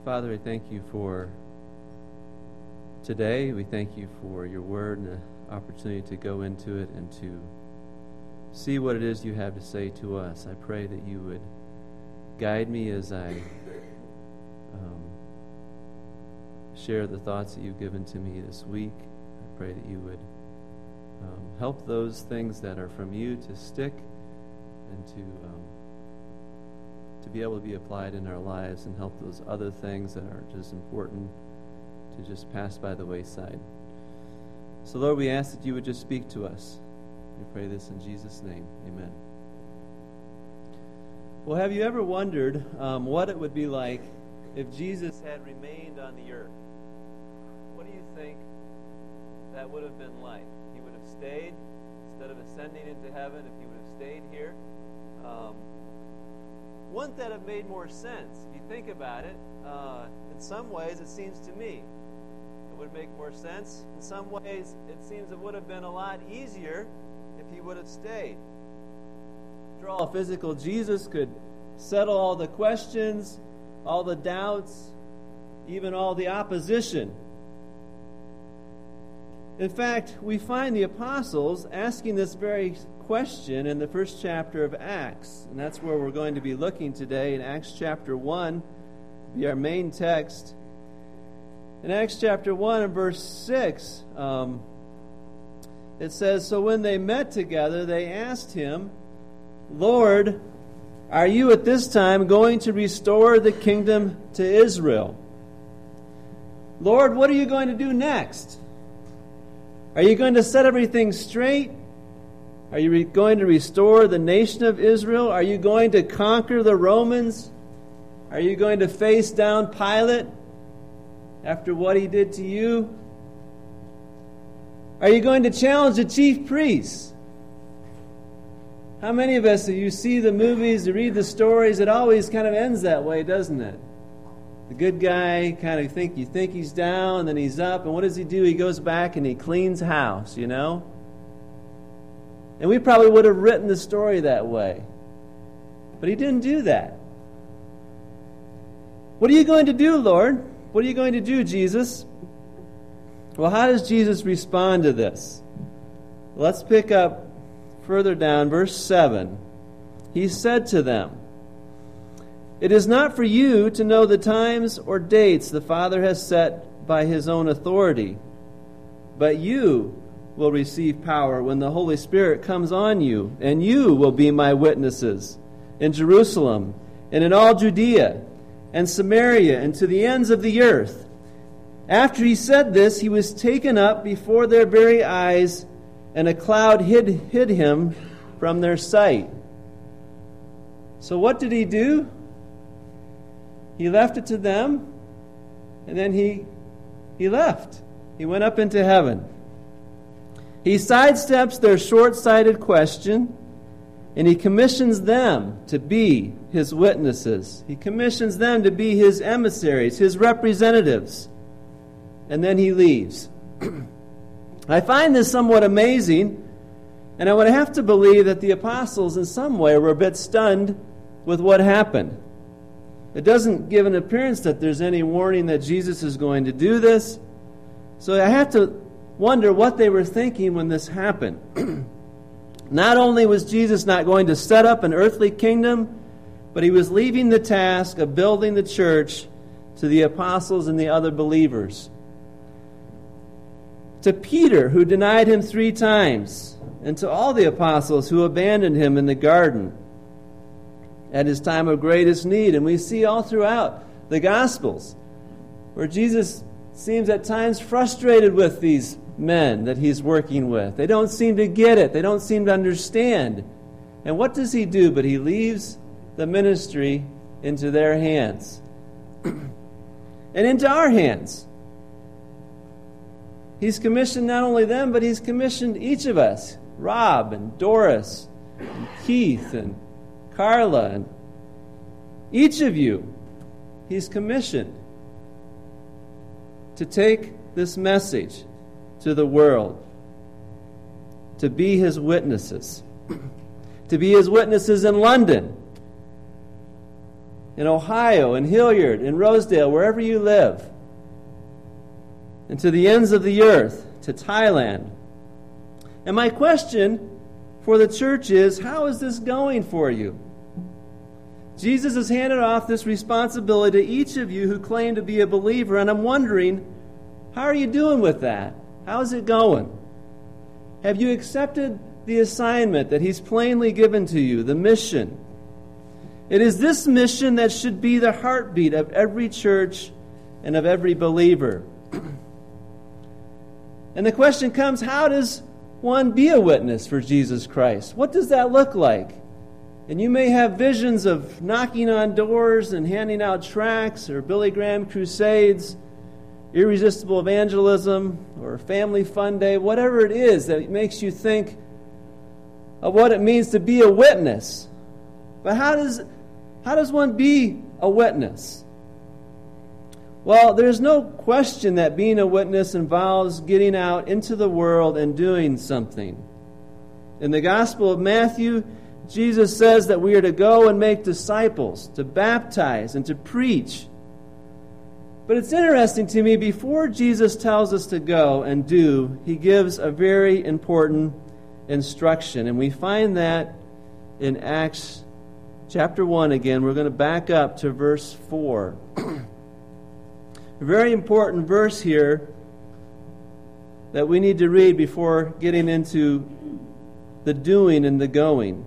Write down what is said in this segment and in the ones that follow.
Father, I thank you for today. We thank you for your word and the opportunity to go into it and to see what it is you have to say to us. I pray that you would guide me as I share the thoughts that you've given to me this week. I pray that you would help those things that are from you to stick and to be able to be applied in our lives, and help those other things that are just important to just pass by the wayside. So Lord, we ask that you would just speak to us. We pray this in Jesus' name. Amen. Well, have you ever wondered what it would be like if Jesus had remained on the earth? What do you think that would have been like? He would have stayed, instead of ascending into heaven, if he would have stayed here? Wouldn't that have made more sense? If you think about it, in some ways it seems to me it would make more sense. In some ways it seems it would have been a lot easier if he would have stayed. After all, physical Jesus could settle all the questions, all the doubts, even all the opposition. In fact, we find the apostles asking this very question in the first chapter of Acts, and that's where we're going to be looking today, in Acts chapter 1, be our main text. In Acts chapter 1 and verse 6, it says, "So when they met together, they asked him, 'Lord, are you at this time going to restore the kingdom to Israel?'" Lord, what are you going to do next? Are you going to set everything straight? Are you going to restore the nation of Israel? Are you going to conquer the Romans? Are you going to face down Pilate after what he did to you? Are you going to challenge the chief priests? How many of us, if you see the movies, you read the stories, it always kind of ends that way, doesn't it? The good guy kind of you think he's down, then he's up, and what does he do? He goes back and he cleans house, you know? And we probably would have written the story that way. But he didn't do that. What are you going to do, Lord? What are you going to do, Jesus? Well, how does Jesus respond to this? Let's pick up further down, verse 7. He said to them, "It is not for you to know the times or dates the Father has set by his own authority, but you will receive power when the Holy Spirit comes on you, and you will be my witnesses in Jerusalem and in all Judea and Samaria and to the ends of the earth." After he said this, he was taken up before their very eyes, and a cloud hid him from their sight. So what did he do? He left it to them, and then he left. He went up into heaven. He sidesteps their short-sighted question, and he commissions them to be his witnesses. He commissions them to be his emissaries, his representatives. And then he leaves. I find this somewhat amazing, and I would have to believe that the apostles in some way were a bit stunned with what happened. It doesn't give an appearance that there's any warning that Jesus is going to do this. So I have to wonder what they were thinking when this happened. Not only was Jesus not going to set up an earthly kingdom, but he was leaving the task of building the church to the apostles and the other believers. To Peter, who denied him 3 times, and to all the apostles who abandoned him in the garden at his time of greatest need. And we see all throughout the Gospels where Jesus seems at times frustrated with these men that he's working with. They don't seem to get it. They don't seem to understand. And what does he do? But he leaves the ministry into their hands and into our hands. He's commissioned not only them, but he's commissioned each of us, Rob and Doris and Keith and Carla, and each of you, he's commissioned to take this message to the world, to be his witnesses, to be his witnesses in London, in Ohio, in Hilliard, in Rosedale, wherever you live, and to the ends of the earth, to Thailand. And my question for the church is, how is this going for you? Jesus has handed off this responsibility to each of you who claim to be a believer, and I'm wondering, how are you doing with that? How is it going? Have you accepted the assignment that He's plainly given to you, the mission? It is this mission that should be the heartbeat of every church and of every believer. And the question comes, how does one be a witness for Jesus Christ? What does that look like? And you may have visions of knocking on doors and handing out tracts, or Billy Graham crusades, irresistible evangelism, or family fun day, whatever it is that makes you think of what it means to be a witness. But how does one be a witness? Well, there's no question that being a witness involves getting out into the world and doing something. In the Gospel of Matthew, Jesus says that we are to go and make disciples, to baptize and to preach. But it's interesting to me, before Jesus tells us to go and do, He gives a very important instruction. And we find that in Acts chapter 1 again. We're going to back up to verse 4. A very important verse here that we need to read before getting into the doing and the going.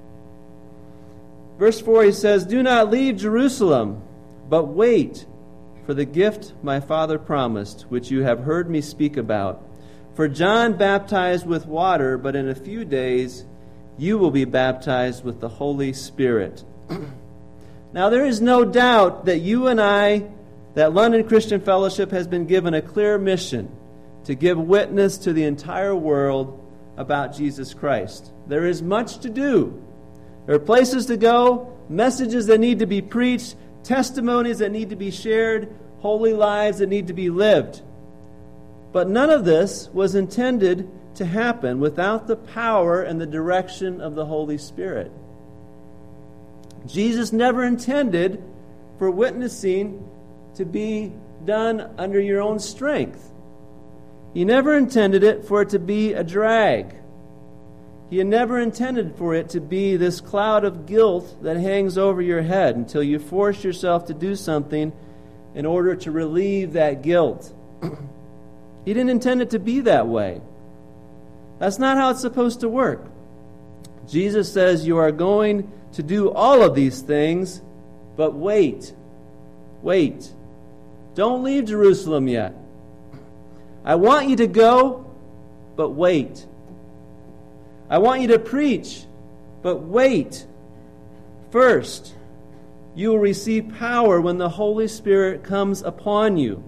Verse 4, he says, "Do not leave Jerusalem, but wait for the gift my Father promised, which you have heard me speak about. For John baptized with water, but in a few days you will be baptized with the Holy Spirit." Now there is no doubt that you and I, that London Christian Fellowship has been given a clear mission to give witness to the entire world about Jesus Christ. There is much to do. There are places to go, messages that need to be preached, testimonies that need to be shared, holy lives that need to be lived. But none of this was intended to happen without the power and the direction of the Holy Spirit. Jesus never intended for witnessing to be done under your own strength. He never intended it for it to be a drag. He never intended for it to be this cloud of guilt that hangs over your head until you force yourself to do something in order to relieve that guilt. He didn't intend it to be that way. That's not how it's supposed to work. Jesus says you are going to do all of these things, but wait. Wait. Don't leave Jerusalem yet. I want you to go, but wait. I want you to preach, but wait. First, you will receive power when the Holy Spirit comes upon you.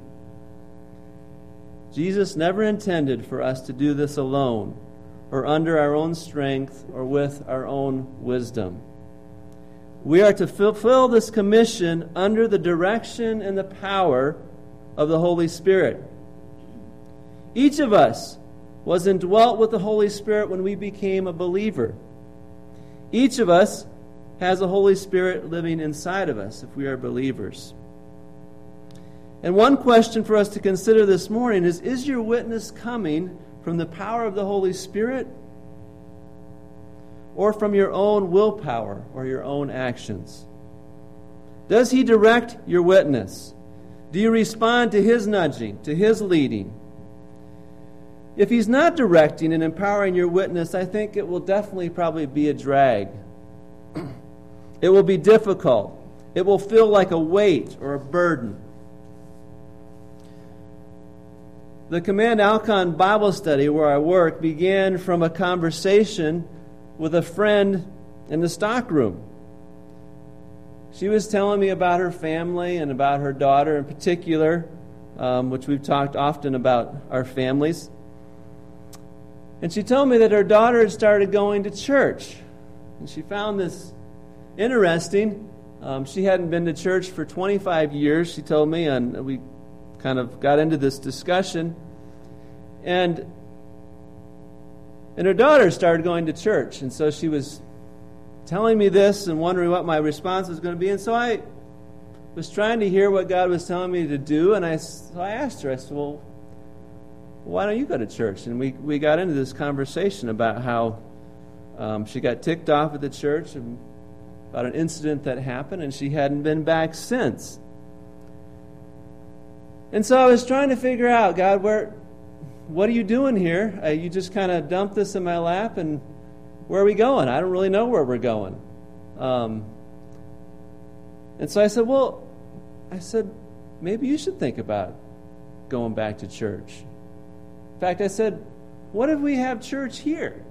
Jesus never intended for us to do this alone, or under our own strength, or with our own wisdom. We are to fulfill this commission under the direction and the power of the Holy Spirit. Each of us was indwelt with the Holy Spirit when we became a believer. Each of us has the Holy Spirit living inside of us if we are believers. And one question for us to consider this morning is your witness coming from the power of the Holy Spirit or from your own willpower or your own actions? Does He direct your witness? Do you respond to His nudging, to His leading? If He's not directing and empowering your witness, I think it will definitely probably be a drag. It will be difficult. It will feel like a weight or a burden. The Command Alcon Bible study where I work began from a conversation with a friend in the stockroom. She was telling me about her family and about her daughter in particular, which we've talked often about our families. And she told me that her daughter had started going to church. And she found this interesting. She hadn't been to church for 25 years, she told me, and we kind of got into this discussion. And her daughter started going to church. And so she was telling me this and wondering what my response was going to be. And so I was trying to hear what God was telling me to do, and so I asked her, I said, well, why don't you go to church? And we got into this conversation about how she got ticked off at the church about an incident that happened, and she hadn't been back since. And so I was trying to figure out, God, what are you doing here? You just kind of dumped this in my lap, and where are we going? I don't really know where we're going. And so I said, maybe you should think about going back to church. In fact, I said, what if we have church here?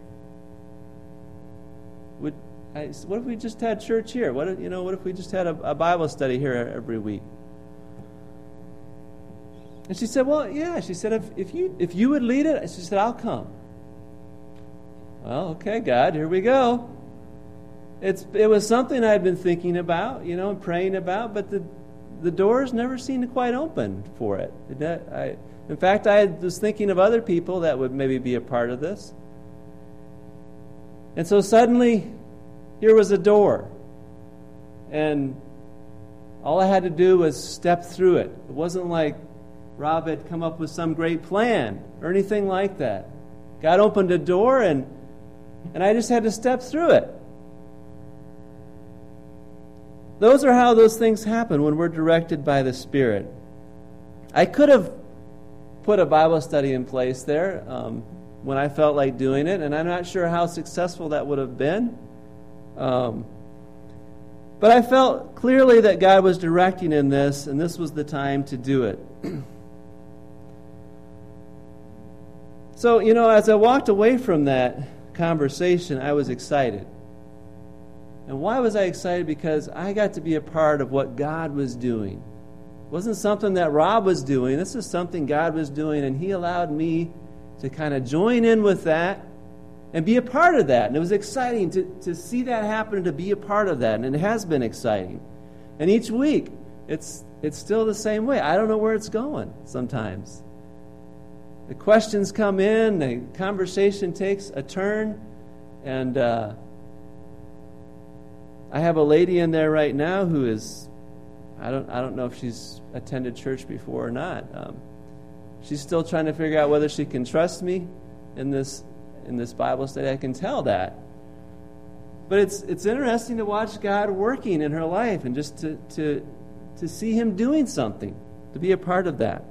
What if we just had church here? What if we just had a Bible study here every week? And she said, well, yeah. She said, if you would lead it, she said, I'll come. Well, okay, God, here we go. It was something I had been thinking about, and praying about, but the doors never seemed to quite open for it. In fact, I was thinking of other people that would maybe be a part of this. And so suddenly, here was a door. And all I had to do was step through it. It wasn't like Rob had come up with some great plan or anything like that. God opened a door, and I just had to step through it. Those are how those things happen when we're directed by the Spirit. I could have put a Bible study in place there when I felt like doing it, and I'm not sure how successful that would have been. But I felt clearly that God was directing in this, and this was the time to do it. So, as I walked away from that conversation, I was excited. And why was I excited? Because I got to be a part of what God was doing. It wasn't something that Rob was doing. This is something God was doing, and He allowed me to kind of join in with that and be a part of that. And it was exciting to see that happen and to be a part of that. And it has been exciting. And each week, it's still the same way. I don't know where it's going sometimes. The questions come in, the conversation takes a turn, and I have a lady in there right now who is, I don't know if she's attended church before or not. She's still trying to figure out whether she can trust me in this Bible study. I can tell that. But it's interesting to watch God working in her life and just to see Him doing something, to be a part of that.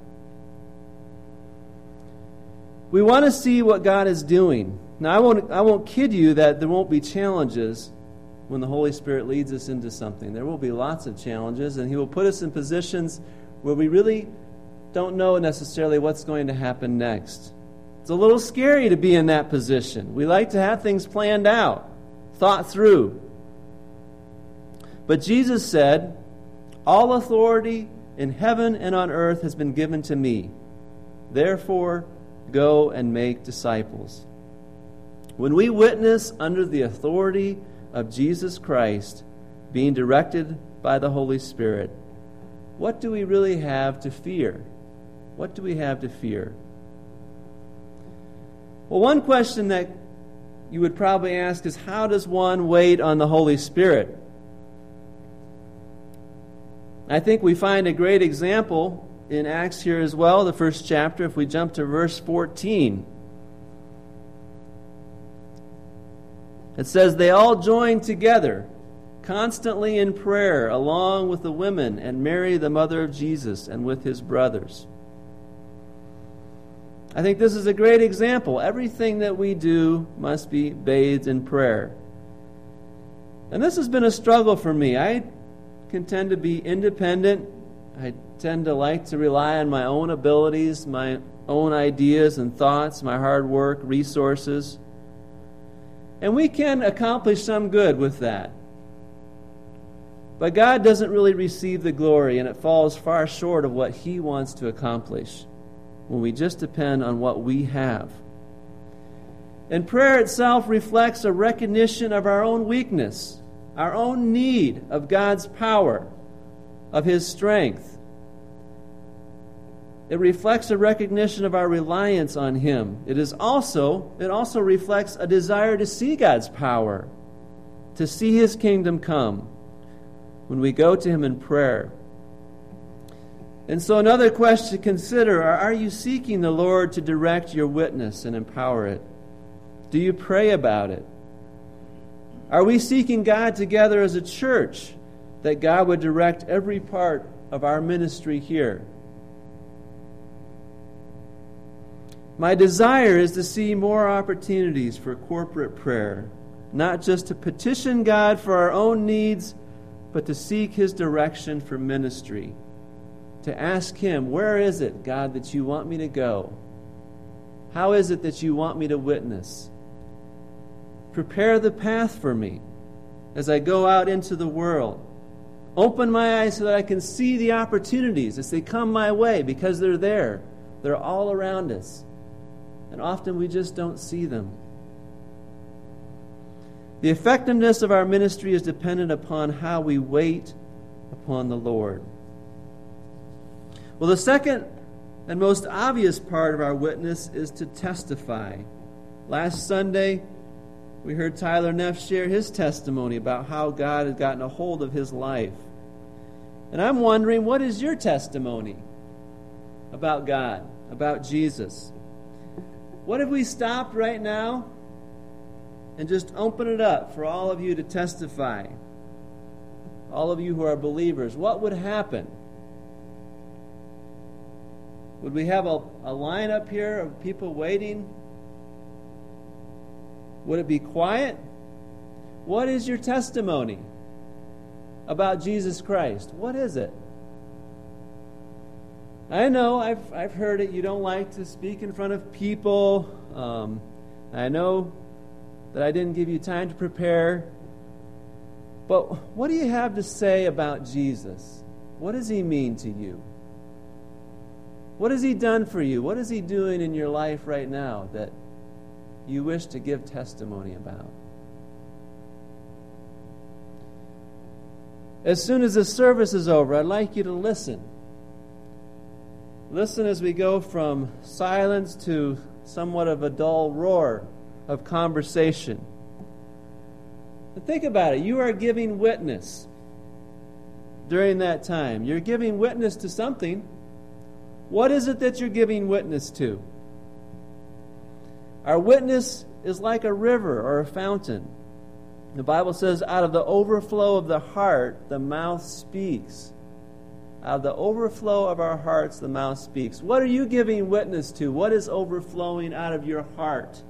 We want to see what God is doing. Now, I won't kid you that there won't be challenges when the Holy Spirit leads us into something. There will be lots of challenges, and He will put us in positions where we really don't know necessarily what's going to happen next. It's a little scary to be in that position. We like to have things planned out, thought through. But Jesus said, "All authority in heaven and on earth has been given to me. Therefore, go and make disciples." When we witness under the authority of Jesus Christ, being directed by the Holy Spirit, what do we really have to fear? What do we have to fear? Well, one question that you would probably ask is, how does one wait on the Holy Spirit? I think we find a great example in Acts here as well, the first chapter, if we jump to verse 14. It says, "They all joined together, constantly in prayer, along with the women and Mary, the mother of Jesus, and with his brothers." I think this is a great example. Everything that we do must be bathed in prayer. And this has been a struggle for me. I can tend to be independent. I tend to like to rely on my own abilities, my own ideas and thoughts, my hard work, resources. And we can accomplish some good with that. But God doesn't really receive the glory, and it falls far short of what He wants to accomplish when we just depend on what we have. And prayer itself reflects a recognition of our own weakness, our own need of God's power, of His strength. It reflects a recognition of our reliance on Him. It also reflects a desire to see God's power, to see His kingdom come when we go to Him in prayer. And so another question to consider, are you seeking the Lord to direct your witness and empower it? Do you pray about it? Are we seeking God together as a church that God would direct every part of our ministry here? My desire is to see more opportunities for corporate prayer, not just to petition God for our own needs, but to seek His direction for ministry. To ask Him, where is it, God, that you want me to go? How is it that you want me to witness? Prepare the path for me as I go out into the world. Open my eyes so that I can see the opportunities as they come my way, because they're there. They're all around us. And often we just don't see them. The effectiveness of our ministry is dependent upon how we wait upon the Lord. Well, the second and most obvious part of our witness is to testify. Last Sunday, we heard Tyler Neff share his testimony about how God had gotten a hold of his life. And I'm wondering, what is your testimony about God, about Jesus? What if we stopped right now and just open it up for all of you to testify? All of you who are believers, what would happen? Would we have a line up here of people waiting? Would it be quiet? What is your testimony about Jesus Christ? What is it? I know I've heard it. You don't like to speak in front of people. I know that I didn't give you time to prepare. But what do you have to say about Jesus? What does He mean to you? What has He done for you? What is He doing in your life right now that you wish to give testimony about? As soon as the service is over, I'd like you to listen. Listen as we go from silence to somewhat of a dull roar of conversation. And think about it. You are giving witness during that time. You're giving witness to something. What is it that you're giving witness to? Our witness is like a river or a fountain. The Bible says, out of the overflow of the heart, the mouth speaks. Out of the overflow of our hearts, the mouth speaks. What are you giving witness to? What is overflowing out of your heart?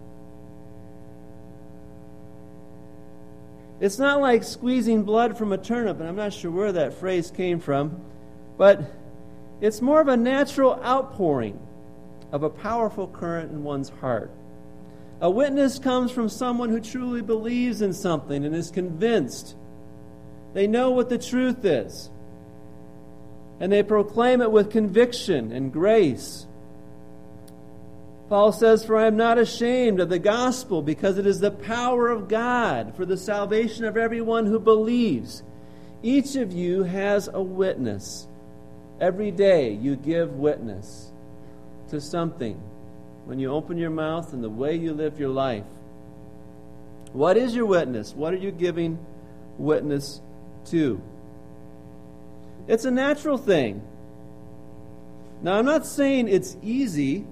It's not like squeezing blood from a turnip, and I'm not sure where that phrase came from, but it's more of a natural outpouring of a powerful current in one's heart. A witness comes from someone who truly believes in something and is convinced. They know what the truth is, and they proclaim it with conviction and grace. Paul says, "For I am not ashamed of the gospel, because it is the power of God for the salvation of everyone who believes." Each of you has a witness. Every day you give witness to something when you open your mouth and the way you live your life. What is your witness? What are you giving witness to? It's a natural thing. Now, I'm not saying it's easy.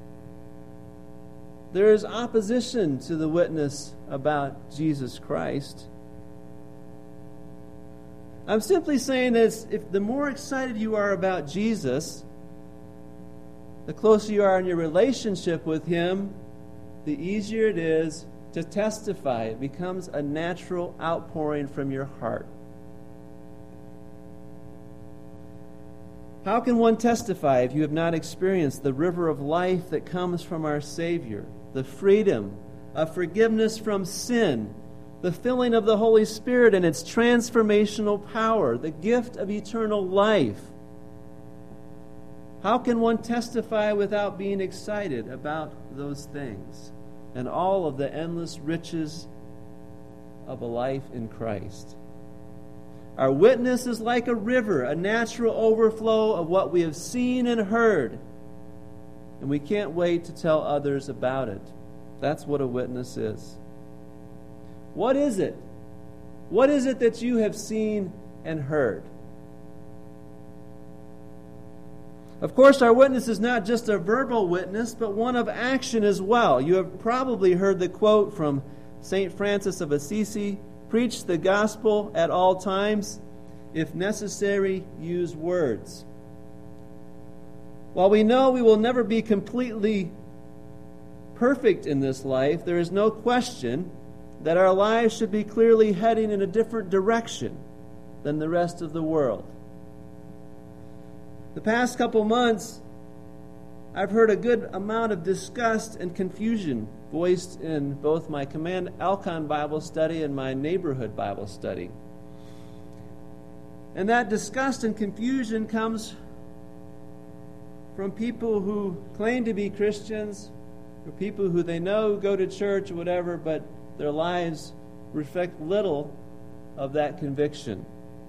There is opposition to the witness about Jesus Christ. I'm simply saying that if the more excited you are about Jesus, the closer you are in your relationship with Him, the easier it is to testify. It becomes a natural outpouring from your heart. How can one testify if you have not experienced the river of life that comes from our Savior, the freedom of forgiveness from sin, the filling of the Holy Spirit and its transformational power, the gift of eternal life? How can one testify without being excited about those things and all of the endless riches of a life in Christ? Our witness is like a river, a natural overflow of what we have seen and heard, and we can't wait to tell others about it. That's what a witness is. What is it? What is it that you have seen and heard? Of course, our witness is not just a verbal witness, but one of action as well. You have probably heard the quote from St. Francis of Assisi, "Preach the gospel at all times. If necessary, use words." While we know we will never be completely perfect in this life, there is no question that our lives should be clearly heading in a different direction than the rest of the world. The past couple months, I've heard a good amount of disgust and confusion voiced in both my Command Alcon Bible study and my neighborhood Bible study. And that disgust and confusion comes from people who claim to be Christians, or people who they know go to church or whatever, but their lives reflect little of that conviction.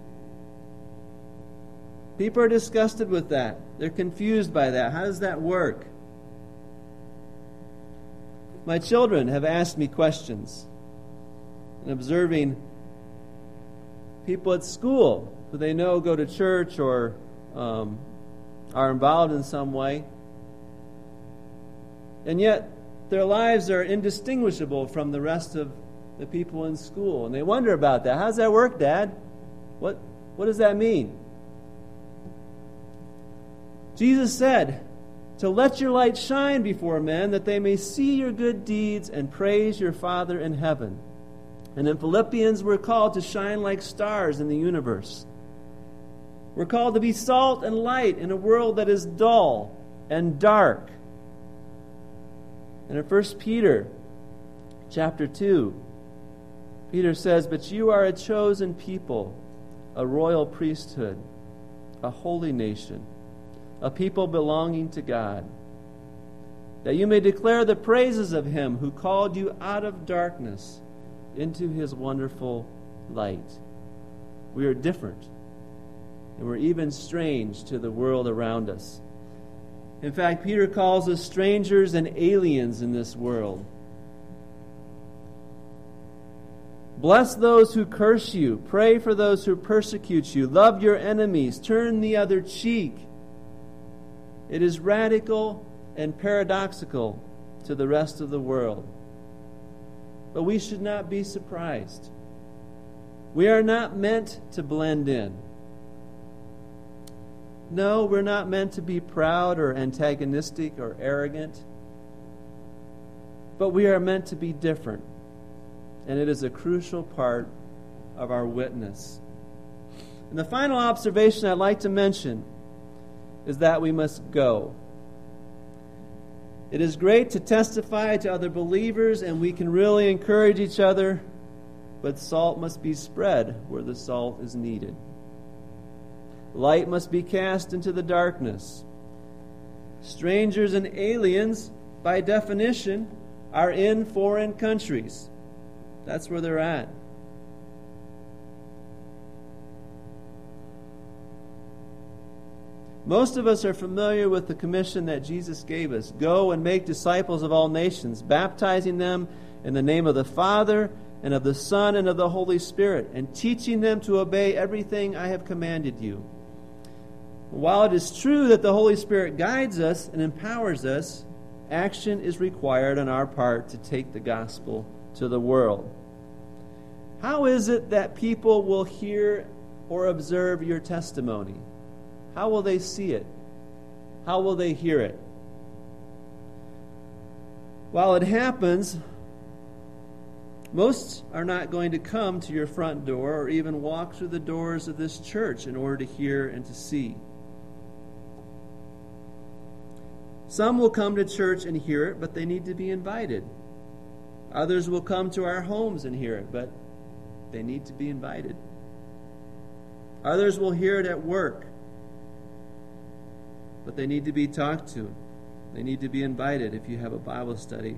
People are disgusted with that. They're confused by that. How does that work? My children have asked me questions. And observing people at school who they know go to church or are involved in some way. And yet their lives are indistinguishable from the rest of the people in school. And they wonder about that. How does that work, Dad? What does that mean? Jesus said, to let your light shine before men, that they may see your good deeds and praise your Father in heaven. And in Philippians, we're called to shine like stars in the universe. We're called to be salt and light in a world that is dull and dark. And in 1 Peter chapter 2, Peter says, "But you are a chosen people, a royal priesthood, a holy nation, a people belonging to God, that you may declare the praises of him who called you out of darkness into his wonderful light." We are different, and we're even strange to the world around us. In fact, Peter calls us strangers and aliens in this world. Bless those who curse you. Pray for those who persecute you. Love your enemies. Turn the other cheek. It is radical and paradoxical to the rest of the world. But we should not be surprised. We are not meant to blend in. No, we're not meant to be proud or antagonistic or arrogant. But we are meant to be different. And it is a crucial part of our witness. And the final observation I'd like to mention is that we must go. It is great to testify to other believers, and we can really encourage each other, but salt must be spread where the salt is needed. Light must be cast into the darkness. Strangers and aliens, by definition, are in foreign countries. That's where they're at. Most of us are familiar with the commission that Jesus gave us. Go and make disciples of all nations, baptizing them in the name of the Father and of the Son and of the Holy Spirit, and teaching them to obey everything I have commanded you. While it is true that the Holy Spirit guides us and empowers us, action is required on our part to take the gospel to the world. How is it that people will hear or observe your testimony? How will they see it? How will they hear it? While it happens, most are not going to come to your front door or even walk through the doors of this church in order to hear and to see. Some will come to church and hear it, but they need to be invited. Others will come to our homes and hear it, but they need to be invited. Others will hear it at work, but they need to be talked to. They need to be invited if you have a Bible study.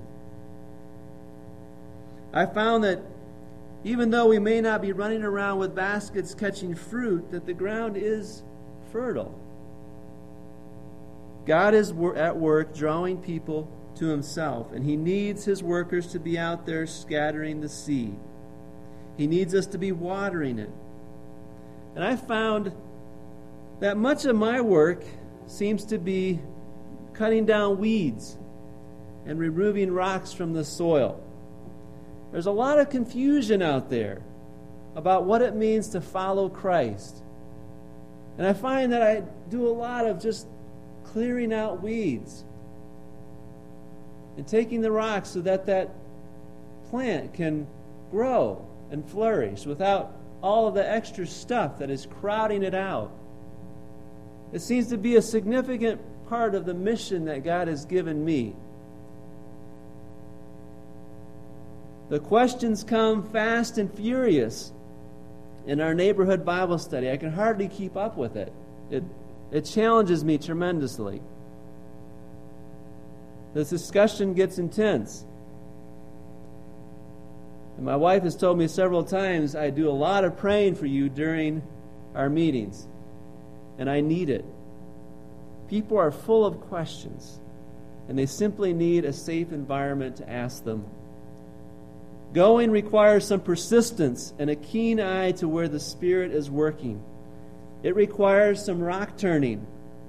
I found that even though we may not be running around with baskets catching fruit, that the ground is fertile. God is at work drawing people to himself, and he needs his workers to be out there scattering the seed. He needs us to be watering it. And I found that much of my work seems to be cutting down weeds and removing rocks from the soil. There's a lot of confusion out there about what it means to follow Christ. And I find that I do a lot of just clearing out weeds and taking the rocks so that that plant can grow and flourish without all of the extra stuff that is crowding it out. It seems to be a significant part of the mission that God has given me. The questions come fast and furious in our neighborhood Bible study. I can hardly keep up with it. It challenges me tremendously. This discussion gets intense. And my wife has told me several times I do a lot of praying for you during our meetings. And I need it. People are full of questions, and they simply need a safe environment to ask them. Going requires some persistence and a keen eye to where the Spirit is working. It requires some rock turning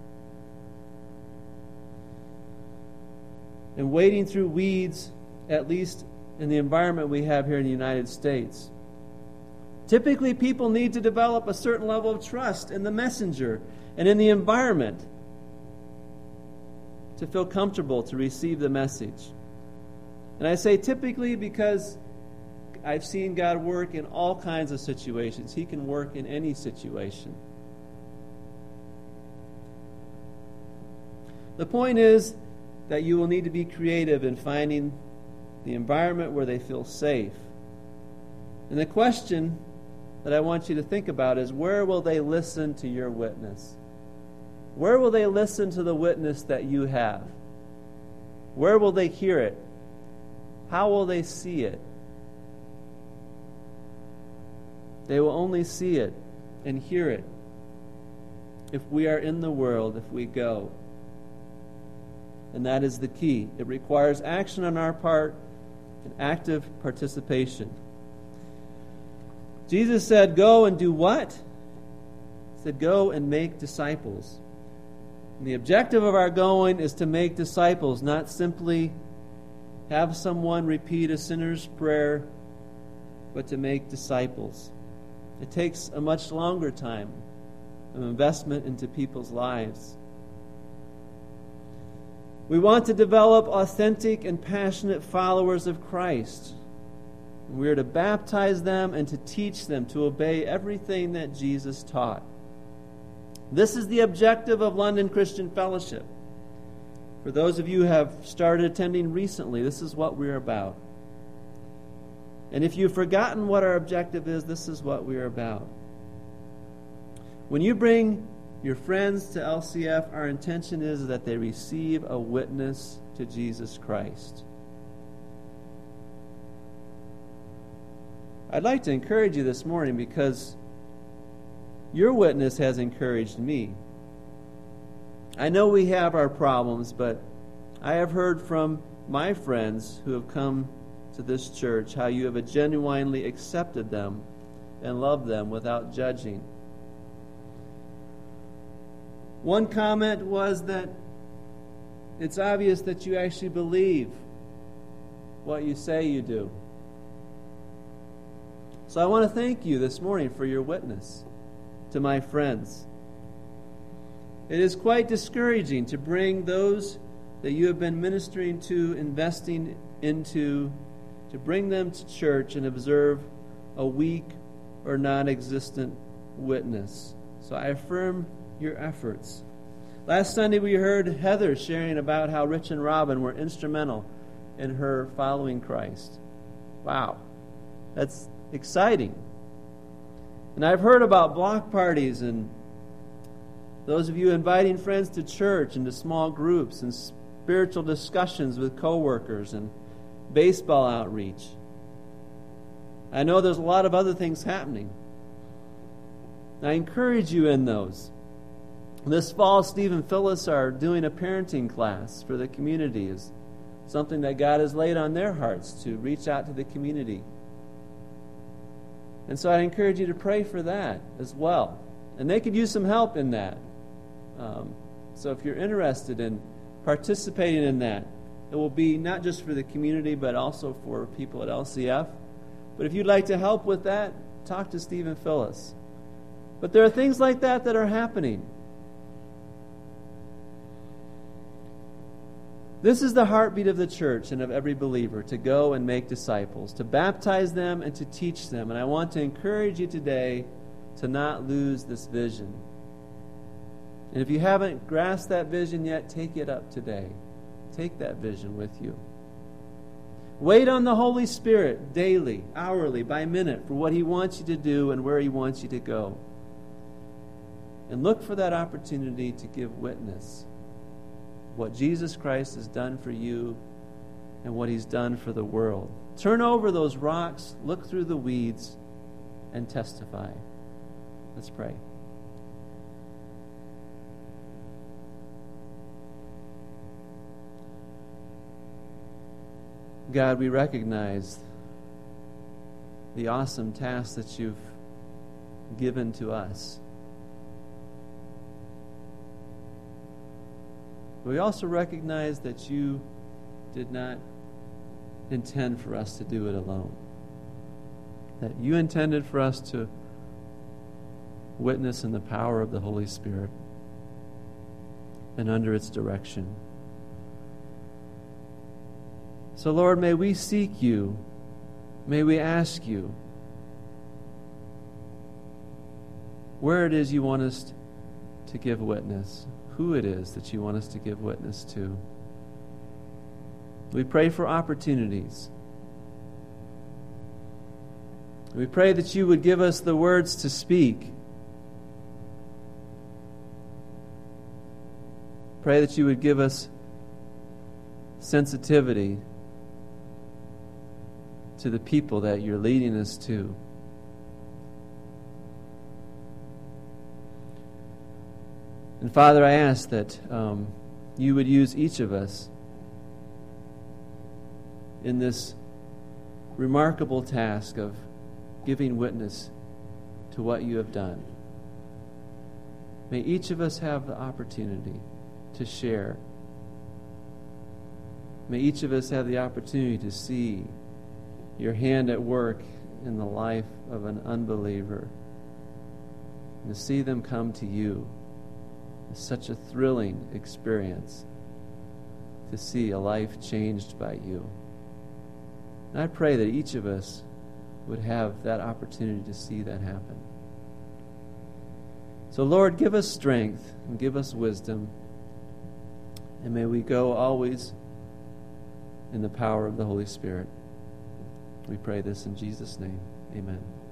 and wading through weeds, at least in the environment we have here in the United States. Typically, people need to develop a certain level of trust in the messenger and in the environment to feel comfortable to receive the message. And I say typically because I've seen God work in all kinds of situations. He can work in any situation. The point is that you will need to be creative in finding the environment where they feel safe. And the question that I want you to think about is, where will they listen to your witness? Where will they listen to the witness that you have? Where will they hear it? How will they see it? They will only see it and hear it if we are in the world, if we go. And that is the key. It requires action on our part and active participation. Jesus said, go and do what? He said, go and make disciples. And the objective of our going is to make disciples, not simply have someone repeat a sinner's prayer, but to make disciples. It takes a much longer time of investment into people's lives. We want to develop authentic and passionate followers of Christ. We are to baptize them and to teach them to obey everything that Jesus taught. This is the objective of London Christian Fellowship. For those of you who have started attending recently, this is what we're about. And if you've forgotten what our objective is, this is what we're about. When you bring your friends to LCF, our intention is that they receive a witness to Jesus Christ. I'd like to encourage you this morning because your witness has encouraged me. I know we have our problems, but I have heard from my friends who have come to this church how you have genuinely accepted them and loved them without judging. One comment was that it's obvious that you actually believe what you say you do. So I want to thank you this morning for your witness to my friends. It is quite discouraging to bring those that you have been ministering to, investing into, to bring them to church and observe a weak or non-existent witness. So I affirm your efforts. Last Sunday we heard Heather sharing about how Rich and Robin were instrumental in her following Christ. Wow, that's exciting. And I've heard about block parties and those of you inviting friends to church and to small groups and spiritual discussions with coworkers and baseball outreach. I know there's a lot of other things happening. I encourage you in those. This fall, Steve and Phyllis are doing a parenting class for the community. It's something that God has laid on their hearts to reach out to the community. And so I encourage you to pray for that as well. And they could use some help in that. So if you're interested in participating in that, it will be not just for the community, but also for people at LCF. But if you'd like to help with that, talk to Steve and Phyllis. But there are things like that that are happening. This is the heartbeat of the church and of every believer, to go and make disciples, to baptize them and to teach them. And I want to encourage you today to not lose this vision. And if you haven't grasped that vision yet, take it up today. Take that vision with you. Wait on the Holy Spirit daily, hourly, by minute for what He wants you to do and where He wants you to go. And look for that opportunity to give witness what Jesus Christ has done for you and what He's done for the world. Turn over those rocks, look through the weeds, and testify. Let's pray. God, we recognize the awesome task that You've given to us. We also recognize that You did not intend for us to do it alone. That You intended for us to witness in the power of the Holy Spirit and under its direction. So, Lord, may we seek You. May we ask You where it is You want us to give witness, who it is that You want us to give witness to. We pray for opportunities. We pray that You would give us the words to speak. Pray that You would give us sensitivity to the people that You're leading us to. And Father, I ask that You would use each of us in this remarkable task of giving witness to what You have done. May each of us have the opportunity to share. May each of us have the opportunity to see Your hand at work in the life of an unbeliever, and to see them come to You. It's such a thrilling experience to see a life changed by You. And I pray that each of us would have that opportunity to see that happen. So, Lord, give us strength and give us wisdom, and may we go always in the power of the Holy Spirit. We pray this in Jesus' name. Amen.